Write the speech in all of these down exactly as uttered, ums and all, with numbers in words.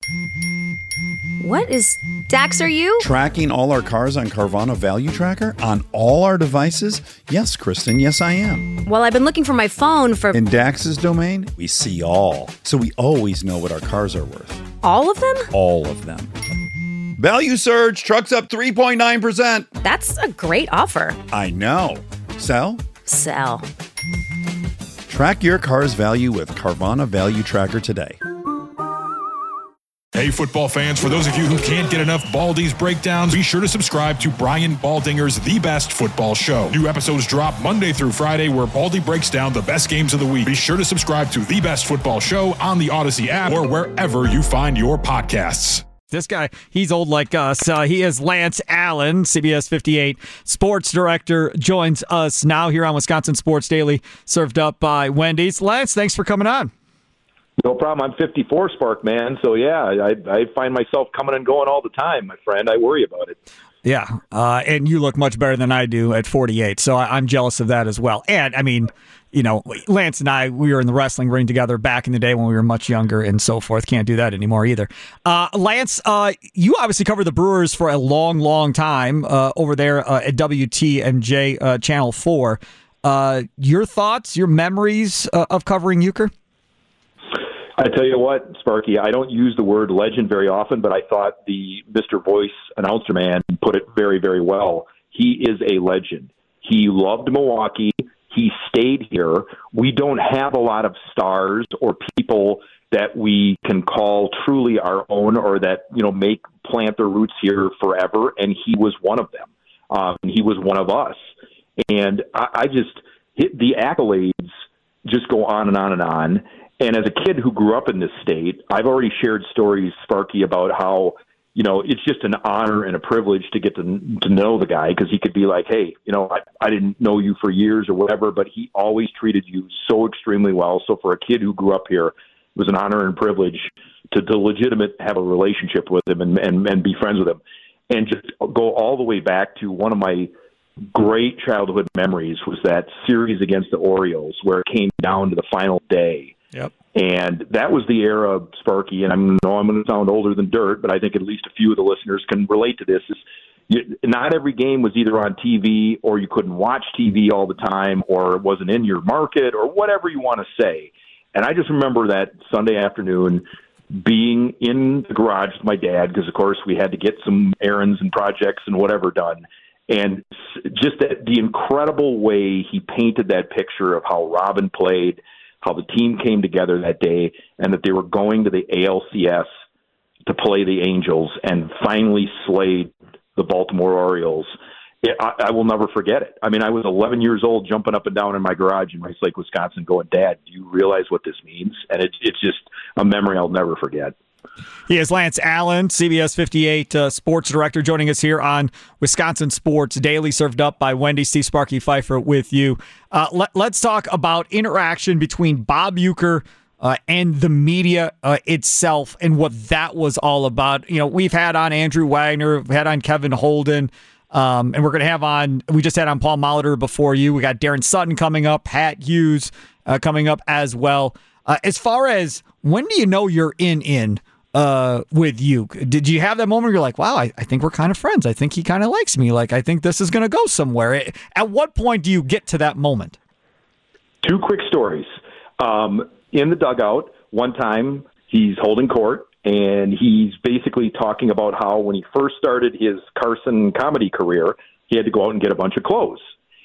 What is... Dax, are you? Tracking all our cars on Carvana Value Tracker on all our devices? Yes, Kristen, yes I am. Well, I've been looking for my phone for... In Dax's domain, we see all. So we always know what our cars are worth. All of them? All of them. Value surge, trucks up three point nine percent. That's a great offer. I know. Sell? Sell. Track your car's value with Carvana Value Tracker today. Hey, football fans, for those of you who can't get enough Baldy's breakdowns, be sure to subscribe to Brian Baldinger's The Best Football Show. New episodes drop Monday through Friday where Baldy breaks down the best games of the week. Be sure to subscribe to The Best Football Show on the Odyssey app or wherever you find your podcasts. This guy, he's old like us. Uh, he is Lance Allen, C B S fifty-eight sports director, joins us now here on Wisconsin Sports Daily, served up by Wendy's. Lance, thanks for coming on. No problem. I'm fifty-four, Spark, man. So, yeah, I, I find myself coming and going all the time, my friend. I worry about it. Yeah, uh, and you look much better than I do at forty-eight, so I, I'm jealous of that as well. And, I mean, you know, Lance and I, we were in the wrestling ring together back in the day when we were much younger and so forth. Can't do that anymore either. Uh, Lance, uh, you obviously covered the Brewers for a long, long time uh, over there uh, at W T M J uh, Channel four. Uh, your thoughts, your memories uh, of covering Euchre? I tell you what, Sparky, I don't use the word legend very often, but I thought the Mister Voice announcer man put it very, very well. He is a legend. He loved Milwaukee. He stayed here. We don't have a lot of stars or people that we can call truly our own or that, you know, make plant their roots here forever, and he was one of them. Um, he was one of us. And I, I just, the accolades just go on and on and on. And as a kid who grew up in this state, I've already shared stories, Sparky, about how, you know, it's just an honor and a privilege to get to to know the guy because he could be like, hey, you know, I, I didn't know you for years or whatever, but he always treated you so extremely well. So for a kid who grew up here, it was an honor and privilege to, to legitimate have a relationship with him and, and, and be friends with him. And just go all the way back to one of my great childhood memories was that series against the Orioles where it came down to the final day. Yep. And that was the era, Sparky, and I know I'm going to sound older than dirt, but I think at least a few of the listeners can relate to this. Is you, not every game was either on T V or you couldn't watch T V all the time or it wasn't in your market or whatever you want to say. And I just remember that Sunday afternoon being in the garage with my dad because, of course, we had to get some errands and projects and whatever done. And just that, the incredible way he painted that picture of how Robin played, how the team came together that day, and that they were going to the A L C S to play the Angels and finally slayed the Baltimore Orioles. It, I, I will never forget it. I mean, I was eleven years old jumping up and down in my garage in Rice Lake, Wisconsin, going, Dad, do you realize what this means? And it, it's just a memory I'll never forget. He is Lance Allen, C B S fifty-eight uh, sports director, joining us here on Wisconsin Sports Daily, served up by Wendy. Steve Sparky Pfeiffer with you. Uh, let, let's talk about interaction between Bob Uecker uh, and the media uh, itself and what that was all about. You know, we've had on Andrew Wagner, we've had on Kevin Holden, um, and we're going to have on, we just had on Paul Molitor before you. We got Darren Sutton coming up, Pat Hughes uh, coming up as well. Uh, as far as when do you know you're in in? Uh, with you, did you have that moment where you're like, wow, I, I think we're kind of friends. I think he kind of likes me. Like, I think this is going to go somewhere. At what point do you get to that moment? Two quick stories. Um, in the dugout, one time he's holding court, and he's basically talking about how when he first started his Carson comedy career, he had to go out and get a bunch of clothes.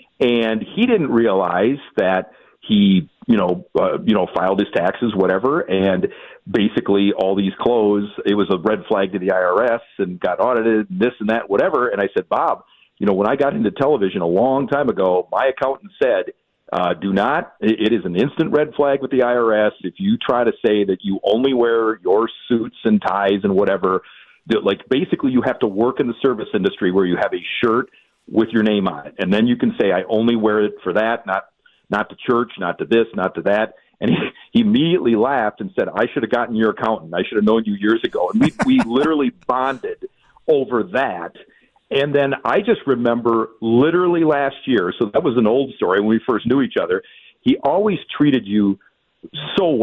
And he didn't realize that he, you know, uh, you know, filed his taxes, whatever, and basically all these clothes, it was a red flag to the I R S and got audited, and this and that, whatever. And I said, Bob, you know, when I got into television a long time ago, my accountant said, uh, do not, it is an instant red flag with the I R S. If you try to say that you only wear your suits and ties and whatever, that like basically you have to work in the service industry where you have a shirt with your name on it. And then you can say, I only wear it for that, not not to church, not to this, not to that. And he, he immediately laughed and said, I should have gotten your accountant. I should have known you years ago. And we, we literally bonded over that. And then I just remember literally last year, so that was an old story when we first knew each other, he always treated you so well.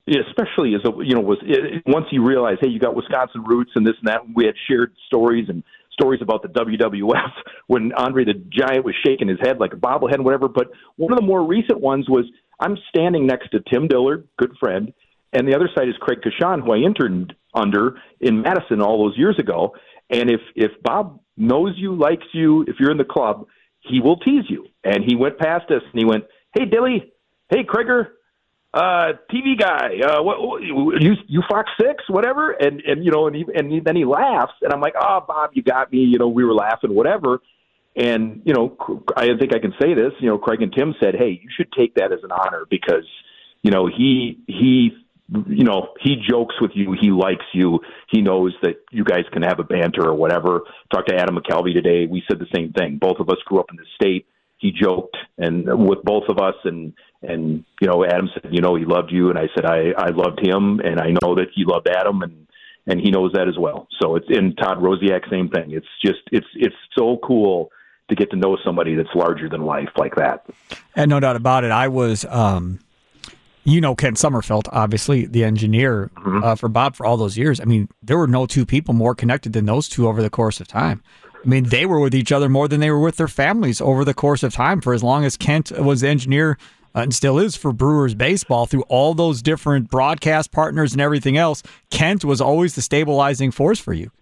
especially as a, you know, was it, once you realize, hey, you got Wisconsin roots and this and that. We had shared stories and stories about the W W F when Andre the Giant was shaking his head like a bobblehead and whatever. But one of the more recent ones was I'm standing next to Tim Dillard, good friend, and the other side is Craig Kashan, who I interned under in Madison all those years ago. And if if Bob knows you, likes you, if you're in the club, he will tease you. And he went past us and he went, "Hey, Dilly, hey, Krieger, uh, T V guy, uh, what, what, you you Fox six, whatever." And and you know, and he, and he, then he laughs, and I'm like, "Oh, Bob, you got me." You know, we were laughing, whatever. And you know, I think I can say this. You know, Craig and Tim said, "Hey, you should take that as an honor because, you know, he he." you know, he jokes with you. He likes you. He knows that you guys can have a banter or whatever." Talked to Adam McKelvey today. We said the same thing. Both of us grew up in the state. He joked and with both of us, and and you know, Adam said, you know, he loved you, and I said I I loved him, and I know that he loved Adam, and and he knows that as well. So it's in Todd Rosiak, same thing. It's just it's it's so cool to get to know somebody that's larger than life like that. And no doubt about it. I was. Um... You know Ken Sommerfeld, obviously, the engineer Mm-hmm. uh, for Bob for all those years. I mean, there were no two people more connected than those two over the course of time. I mean, they were with each other more than they were with their families over the course of time for as long as Kent was the engineer uh, and still is for Brewers baseball through all those different broadcast partners and everything else. Kent was always the stabilizing force for you.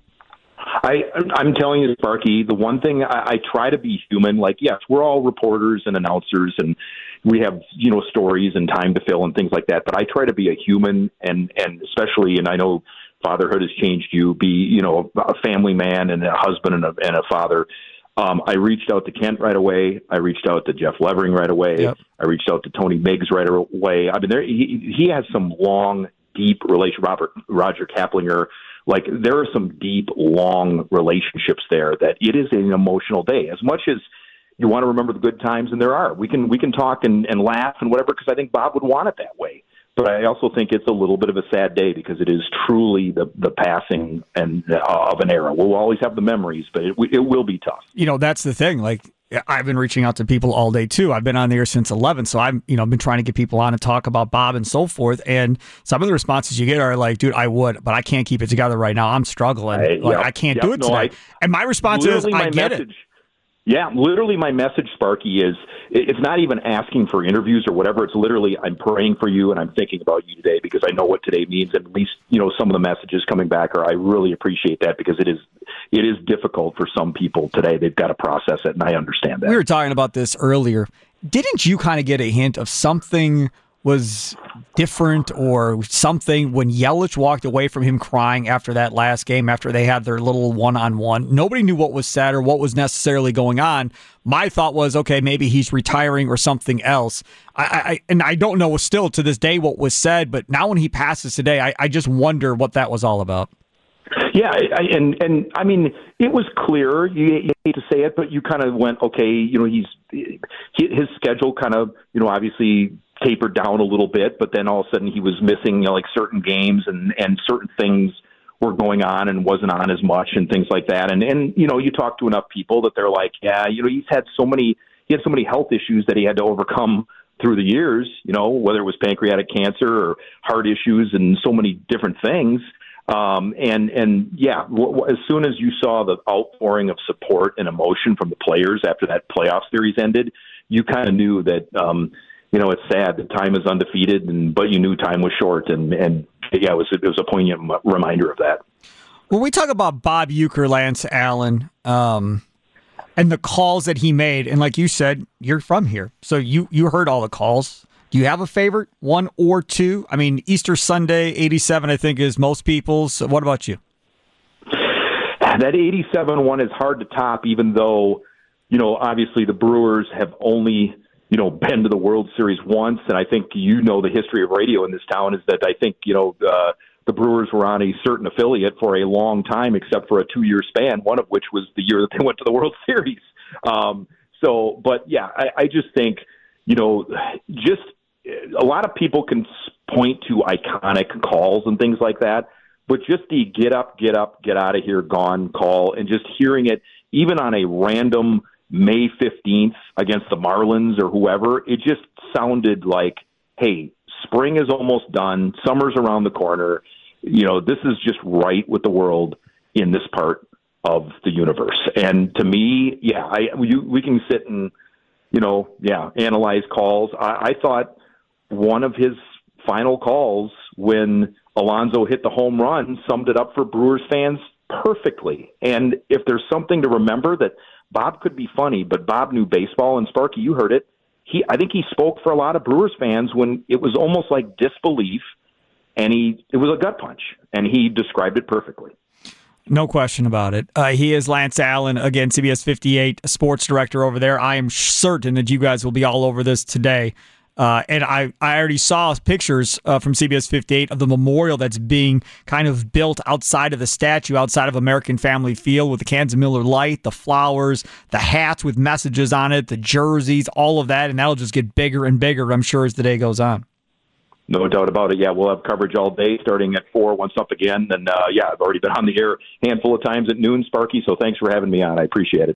I, I'm telling you, Sparky, the one thing I, I try to be human. Like, yes, we're all reporters and announcers, and we have, you know, stories and time to fill and things like that. But I try to be a human, and, and especially, and I know fatherhood has changed you, be, you know, a family man and a husband and a, and a father. Um, I reached out to Kent right away. I reached out to Jeff Levering right away. Yep. I reached out to Tony Miggs right away. I mean, there he, he has some long, deep relation. Robert Roger Kaplinger. Like, there are some deep, long relationships there that it is an emotional day. As much as you want to remember the good times, and there are, we can we can talk and, and laugh and whatever, because I think Bob would want it that way. But I also think it's a little bit of a sad day because it is truly the, the passing and uh, of an era. We'll always have the memories, but it, it will be tough. You know, that's the thing. Like, I've been reaching out to people all day too. I've been on the air since eleven, so I've you know been trying to get people on and talk about Bob and so forth. And some of the responses you get are like, "Dude, I would, but I can't keep it together right now. I'm struggling. I, like, yep, I can't yep, do it no, today." I, and my response is, "I get message, it." Yeah, literally, my message, Sparky, is it's not even asking for interviews or whatever. It's literally, I'm praying for you and I'm thinking about you today because I know what today means. And at least, you know, some of the messages coming back are, I really appreciate that because it is, it is difficult for some people today. They've got to process it, and I understand that. We were talking about this earlier. Didn't you kind of get a hint of something was different or something when Yelich walked away from him crying after that last game, after they had their little one-on-one? Nobody knew what was said or what was necessarily going on. My thought was, okay, maybe he's retiring or something else. I, I And I don't know still to this day what was said, but now when he passes today, I, I just wonder what that was all about. Yeah, I, and and I mean, it was clear. You, you hate to say it, but you kind of went, okay, you know, he's his schedule kind of, you know, obviously tapered down a little bit, but then all of a sudden he was missing, you know, like certain games and and certain things were going on and wasn't on as much and things like that. And and you know, you talk to enough people that they're like, yeah, you know, he's had so many he had so many health issues that he had to overcome through the years. You know, whether it was pancreatic cancer or heart issues and so many different things. Um, and, and yeah, w- w- as soon as you saw the outpouring of support and emotion from the players after that playoff series ended, you kind of knew that, um, you know, it's sad that time is undefeated, and, but you knew time was short. And, and yeah, it was, it was a poignant m- reminder of that. When we talk about Bob Uecker, Lance Allen, um, and the calls that he made, and like you said, you're from here, so you, you heard all the calls. Do you have a favorite, one or two? I mean, Easter Sunday, eighty-seven, I think, is most people's. What about you? That eighty-seven one is hard to top, even though, you know, obviously the Brewers have only, you know, been to the World Series once. And I think, you know, the history of radio in this town is that I think, you know, uh, the Brewers were on a certain affiliate for a long time, except for a two-year span, one of which was the year that they went to the World Series. Um, so, but yeah, I, I just think, you know, just a lot of people can point to iconic calls and things like that, but just the get up, get up, get out of here, gone call, and just hearing it even on a random May fifteenth against the Marlins or whoever, it just sounded like, hey, spring is almost done. Summer's around the corner. You know, this is just right with the world in this part of the universe. And to me, yeah, I we, we can sit and, you know, yeah, analyze calls. I, I thought one of his final calls when Alonso hit the home run summed it up for Brewers fans perfectly. And if there's something to remember, that Bob could be funny, but Bob knew baseball, and Sparky, you heard it. He, I think he spoke for a lot of Brewers fans when it was almost like disbelief, and he it was a gut punch, and he described it perfectly. No question about it. Uh, he is Lance Allen, again, C B S fifty-eight sports director over there. I am certain that you guys will be all over this today. Uh, and I, I already saw pictures uh, from C B S fifty-eight of the memorial that's being kind of built outside of the statue, outside of American Family Field, with the cans of Miller Lite, the flowers, the hats with messages on it, the jerseys, all of that. And that'll just get bigger and bigger, I'm sure, as the day goes on. No doubt about it. Yeah, we'll have coverage all day starting at four once up again. And, uh, yeah, I've already been on the air a handful of times at noon, Sparky, so thanks for having me on. I appreciate it.